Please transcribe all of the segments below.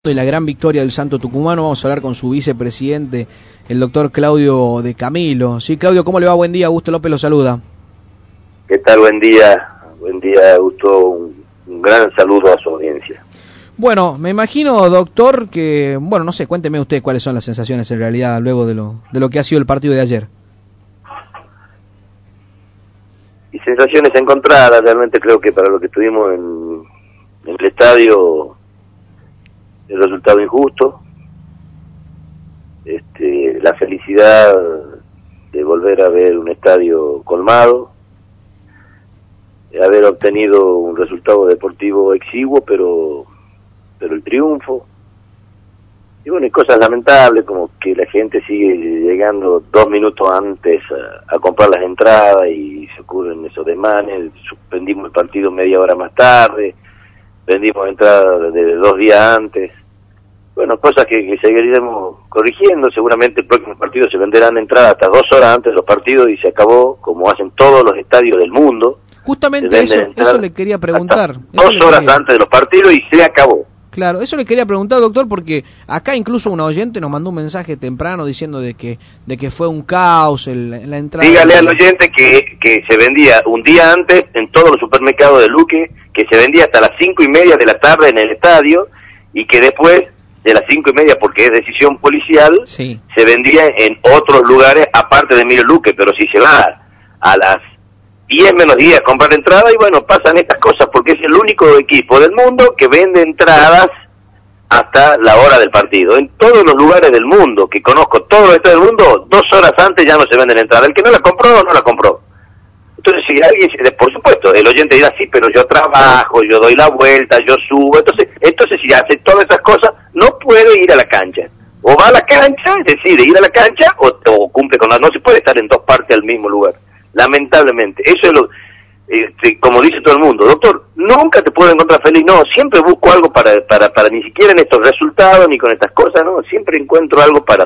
Y la gran victoria del Santo Tucumano. Vamos a hablar con su vicepresidente, el doctor Claudio de Camilo. Sí, Claudio, ¿cómo le va? Buen día, Augusto López lo saluda. ¿Qué tal? Buen día, Augusto. Un gran saludo a su audiencia. Bueno, me imagino, doctor, que, bueno, no sé, cuénteme usted cuáles son las sensaciones en realidad luego de lo que ha sido el partido de ayer. Y sensaciones encontradas, realmente creo que para lo que estuvimos en el estadio, el resultado injusto, la felicidad de volver a ver un estadio colmado, de haber obtenido un resultado deportivo exiguo, pero el triunfo, y bueno, y cosas lamentables como que la gente sigue llegando 2 minutos antes a comprar las entradas y se ocurren esos desmanes. Suspendimos el partido media hora más tarde, vendimos entradas de 2 días antes. Bueno, cosas que seguiremos corrigiendo. Seguramente el próximo partido se venderán entradas hasta 2 horas antes de los partidos y se acabó, como hacen todos los estadios del mundo. Justamente eso le quería preguntar. 2 horas antes de los partidos y se acabó. Claro, eso le quería preguntar, doctor, porque acá incluso una oyente nos mandó un mensaje temprano diciendo de que fue un caos la entrada. Dígale al oyente que se vendía un día antes en todos los supermercados de Luque, que se vendía hasta las 5:30 de la tarde en el estadio, y que después de las 5:30, porque es decisión policial, sí, se vendía en otros lugares aparte de Emilio Luque. Pero si se va a las 10 menos 10 a comprar entrada, y bueno, pasan estas cosas, porque es el único equipo del mundo que vende entradas hasta la hora del partido. En todos los lugares del mundo, que conozco, todos los estados del mundo, 2 horas antes ya no se venden entradas. El que no la compró, no la compró. Entonces, si alguien, por supuesto, el oyente dirá, sí, pero yo trabajo, yo doy la vuelta, yo subo. Entonces si hace todas esas cosas, no puede ir a la cancha. O va a la cancha, decide ir a la cancha, o cumple con no se puede estar en 2 partes al mismo lugar. Lamentablemente, eso es lo, como dice todo el mundo, doctor, nunca te puedo encontrar feliz. No, siempre busco algo para ni siquiera en estos resultados ni con estas cosas, no, siempre encuentro algo para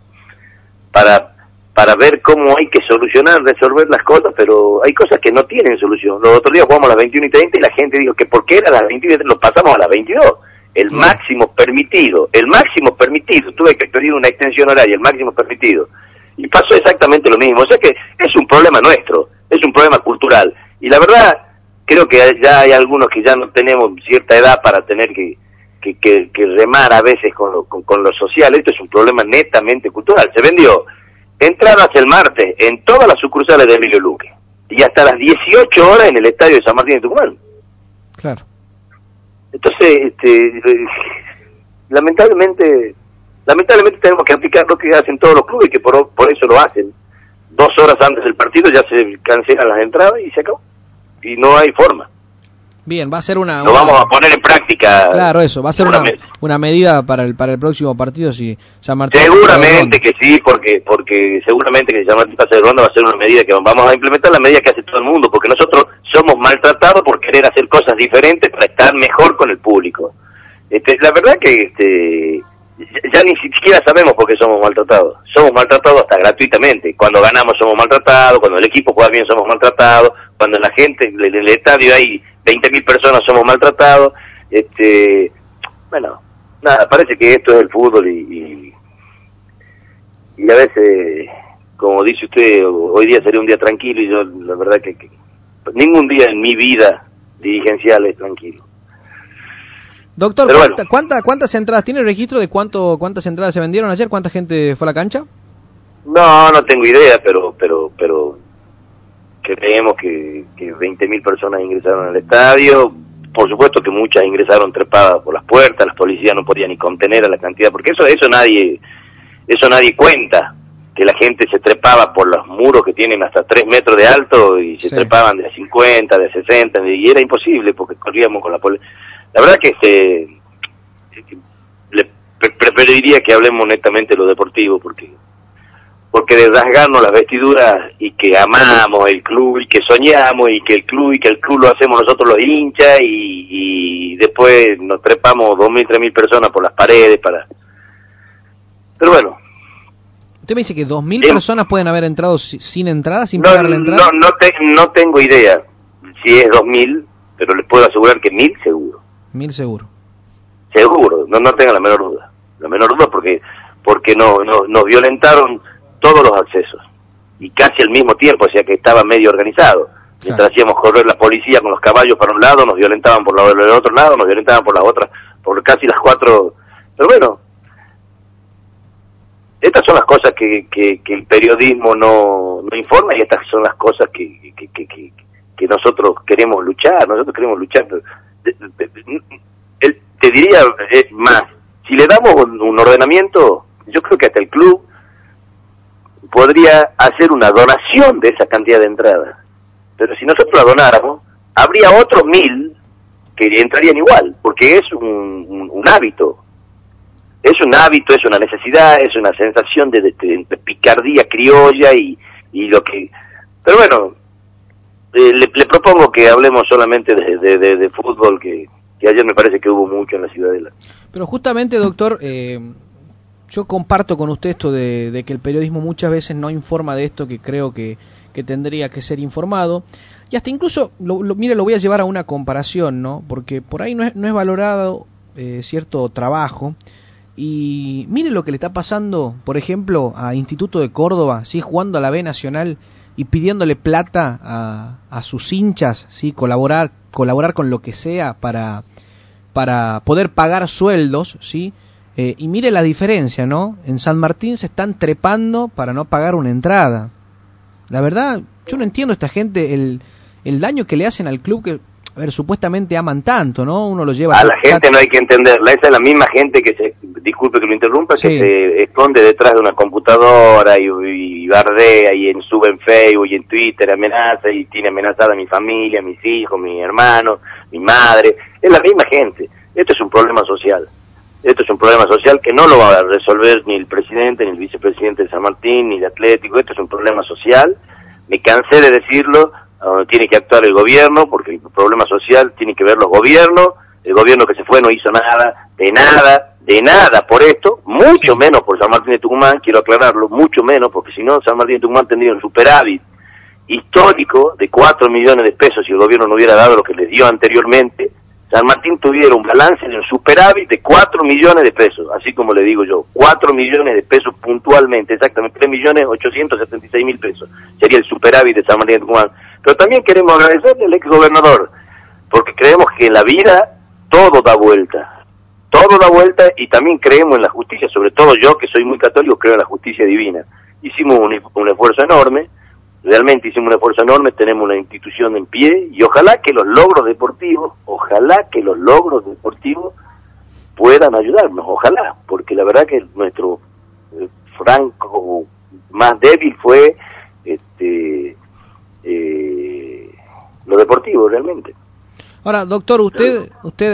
ver cómo hay que resolver las cosas, pero hay cosas que no tienen solución. Los otros días jugamos a las 21:30 y la gente dijo que porque era a las 21:30 lo pasamos a las 22. El máximo permitido, tuve que pedir una extensión horaria, el máximo permitido. Y pasó exactamente lo mismo. O sea que es un problema nuestro, es un problema cultural. Y la verdad, creo que ya hay algunos que ya no tenemos cierta edad para tener que remar a veces con lo social. Esto es un problema netamente cultural. Se vendió entradas el martes en todas las sucursales de Emilio Luque y hasta las 18 horas en el estadio de San Martín de Tucumán. Claro. Entonces, lamentablemente tenemos que aplicar lo que hacen todos los clubes, que por eso lo hacen. 2 horas antes del partido ya se cancelan las entradas y se acabó. Y no hay forma. Bien, va a ser una... Lo vamos a poner en práctica. Claro, eso, va a ser una medida para el próximo partido si San Martín... Seguramente que sí, porque seguramente que San Martín pase de ronda va a ser una medida que vamos a implementar, la medida que hace todo el mundo, porque nosotros somos maltratados por querer hacer cosas diferentes para estar mejor con el público. La verdad que ya ni siquiera sabemos por qué somos maltratados. Somos maltratados hasta gratuitamente. Cuando ganamos somos maltratados, cuando el equipo juega bien somos maltratados, cuando la gente, en el estadio hay 20.000 personas somos maltratados. Bueno, nada, parece que esto es el fútbol y a veces, como dice usted, hoy día sería un día tranquilo, y yo la verdad que ningún día en mi vida dirigencial es tranquilo. Doctor, ¿cuántas entradas? ¿Tiene registro de cuántas entradas se vendieron ayer? ¿Cuánta gente fue a la cancha? No tengo idea, pero creemos que 20.000 personas ingresaron al estadio. Por supuesto que muchas ingresaron trepadas por las puertas, las policías no podían ni contener a la cantidad, porque eso nadie cuenta, que la gente se trepaba por los muros que tienen hasta 3 metros de alto y se trepaban de 50, de 60, y era imposible porque corríamos con la policía. La verdad que preferiría que hablemos netamente de lo deportivo, porque de rasgarnos las vestiduras y que amamos el club y que soñamos y que el club lo hacemos nosotros los hinchas y después nos trepamos 2.000, 3.000 personas por las paredes pero bueno. Usted me dice que 2.000 personas pueden haber entrado sin entrada, sin pagar la entrada. No tengo idea si es 2.000, pero les puedo asegurar que 1.000 seguro. 1.000 seguro. seguro, no tengan la menor duda porque nos violentaron todos los accesos, y casi al mismo tiempo, o sea que estaba medio organizado. Mientras hacíamos correr la policía con los caballos para un lado, nos violentaban por el otro lado, nos violentaban por la otra, por casi las 4. Pero bueno, estas son las cosas que el periodismo no informa, y estas son las cosas que nosotros queremos luchar. Te diría más, si le damos un ordenamiento, yo creo que hasta el club podría hacer una donación de esa cantidad de entradas. Pero si nosotros la donáramos, habría otros 1000 que entrarían igual, porque es un hábito. Es un hábito, es una necesidad, es una sensación de picardía criolla y lo que... Pero bueno, le propongo que hablemos solamente de fútbol, que ayer me parece que hubo mucho en la Ciudadela. Pero justamente, doctor, yo comparto con usted esto de que el periodismo muchas veces no informa de esto que creo que tendría que ser informado, y hasta incluso, mire, lo voy a llevar a una comparación, ¿no? Porque por ahí no es valorado cierto trabajo, y mire lo que le está pasando, por ejemplo, a Instituto de Córdoba, ¿sí? Jugando a la B Nacional y pidiéndole plata a sus hinchas, ¿sí? Colaborar con lo que sea para poder pagar sueldos, ¿sí? Y mire la diferencia, ¿no? En San Martín se están trepando para no pagar una entrada. La verdad, yo no entiendo a esta gente el daño que le hacen al club que, a ver, supuestamente aman tanto, ¿no? Uno lo lleva... A la gente no hay que entenderla, esa es la misma gente que disculpe que lo interrumpa, sí, que se esconde detrás de una computadora y bardea y sube en Facebook y en Twitter, amenaza y tiene amenazada a mi familia, a mis hijos, mi hermano, mi madre. Es la misma gente. Esto es un problema social. Esto es un problema social que no lo va a resolver ni el presidente, ni el vicepresidente de San Martín, ni el Atlético. Esto es un problema social. Me cansé de decirlo, tiene que actuar el gobierno, porque el problema social tiene que ver los gobiernos. El gobierno que se fue no hizo nada por esto, mucho menos por San Martín de Tucumán, quiero aclararlo, mucho menos, porque si no, San Martín de Tucumán tendría un superávit histórico de 4 millones de pesos si el gobierno no hubiera dado lo que les dio anteriormente. San Martín tuviera un balance de un superávit de 4 millones de pesos, así como le digo yo, 4 millones de pesos puntualmente, exactamente 3.876.000 pesos, sería el superávit de San Martín de Tucumán. Pero también queremos agradecerle al exgobernador, porque creemos que en la vida todo da vuelta, y también creemos en la justicia, sobre todo yo que soy muy católico, creo en la justicia divina. Hicimos un esfuerzo enorme, realmente hicimos un esfuerzo enorme, tenemos una institución en pie, y ojalá que los logros deportivos puedan ayudarnos, ojalá, porque la verdad que nuestro franco más débil fue lo deportivo realmente. Ahora, doctor, usted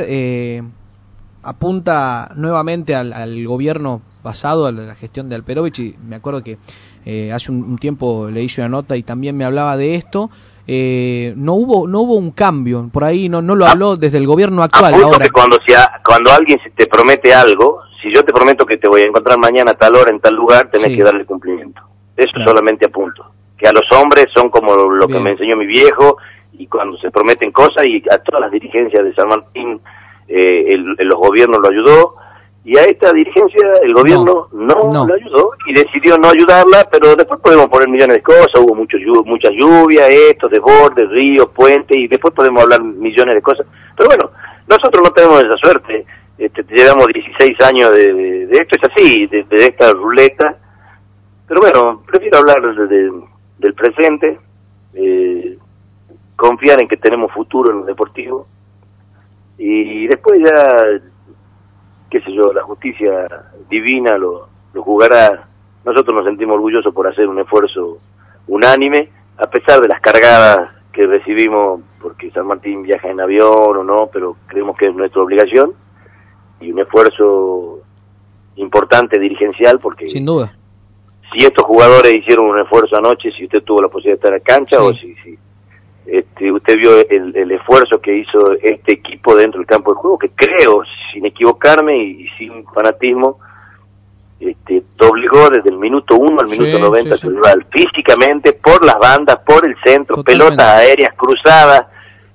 apunta nuevamente al gobierno pasado, a la gestión de Alperovich, y me acuerdo que hace un tiempo le hice una nota y también me hablaba de esto. No hubo un cambio, por ahí no lo habló desde el gobierno actual. Ahora que cuando alguien te promete algo, si yo te prometo que te voy a encontrar mañana a tal hora en tal lugar, tenés que darle cumplimiento. Eso claro. Solamente apunto. Que a los hombres son como lo que me enseñó mi viejo, y cuando se prometen cosas, y a todas las dirigencias de San Martín, los gobiernos lo ayudó, y a esta dirigencia el gobierno no lo ayudó, y decidió no ayudarla, pero después podemos poner millones de cosas, hubo mucha lluvia, desbordes, ríos, puentes, y después podemos hablar millones de cosas, pero bueno, nosotros no tenemos esa suerte, llevamos 16 años de esto, es así, de esta ruleta, pero bueno, prefiero hablar del presente, confiar en que tenemos futuro en lo deportivo, y después ya, qué sé yo, la justicia divina lo jugará. Nosotros nos sentimos orgullosos por hacer un esfuerzo unánime, a pesar de las cargadas que recibimos, porque San Martín viaja en avión o no, pero creemos que es nuestra obligación, y un esfuerzo importante dirigencial, porque sin duda, si estos jugadores hicieron un esfuerzo anoche, si usted tuvo la posibilidad de estar en la cancha, o si usted vio el esfuerzo que hizo este equipo dentro del campo de juego, que creo, sin equivocarme y sin fanatismo, doblegó desde el minuto 1 al minuto 90 su rival, físicamente, por las bandas, por el centro, totalmente. Pelotas aéreas cruzadas,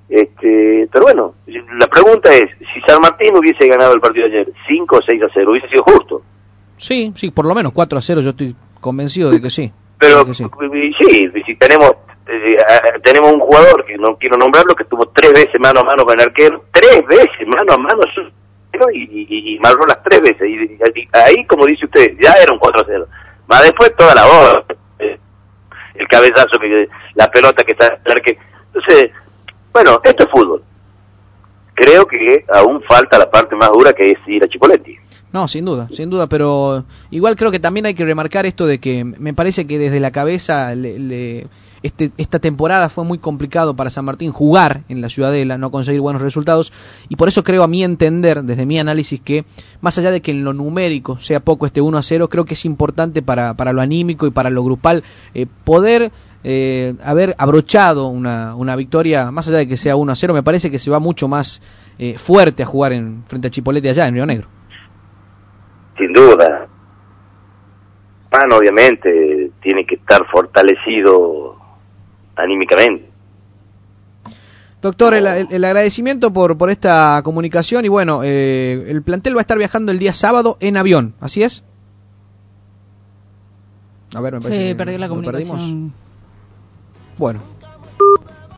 Pero bueno, la pregunta es, si San Martín hubiese ganado el partido de ayer 5 o 6-0, hubiese sido justo. Sí, por lo menos 4-0, yo estoy convencido de que sí. Pero de que sí. Sí, si tenemos un jugador, que no quiero nombrarlo, que estuvo 3 veces mano a mano con el arquero, 3 veces mano a mano, y marcó las 3 veces, y ahí, como dice usted, ya era un 4-0. Más después toda la bola, el cabezazo, la pelota que está en el arquero. Entonces, bueno, esto es fútbol. Creo que aún falta la parte más dura, que es ir a Chipoleti. No, sin duda, pero igual creo que también hay que remarcar esto de que me parece que desde la cabeza esta temporada fue muy complicado para San Martín jugar en la Ciudadela, no conseguir buenos resultados, y por eso creo, a mi entender, desde mi análisis, que más allá de que en lo numérico sea poco este 1-0, creo que es importante para lo anímico y para lo grupal poder haber abrochado una victoria, más allá de que sea 1-0, me parece que se va mucho más fuerte a jugar frente a Chipoleti allá en Río Negro. Sin duda. Obviamente tiene que estar fortalecido anímicamente. Doctor, el agradecimiento por esta comunicación, y bueno, el plantel va a estar viajando el día sábado en avión, ¿así es? A ver, me parece se perdió la comunicación. Bueno.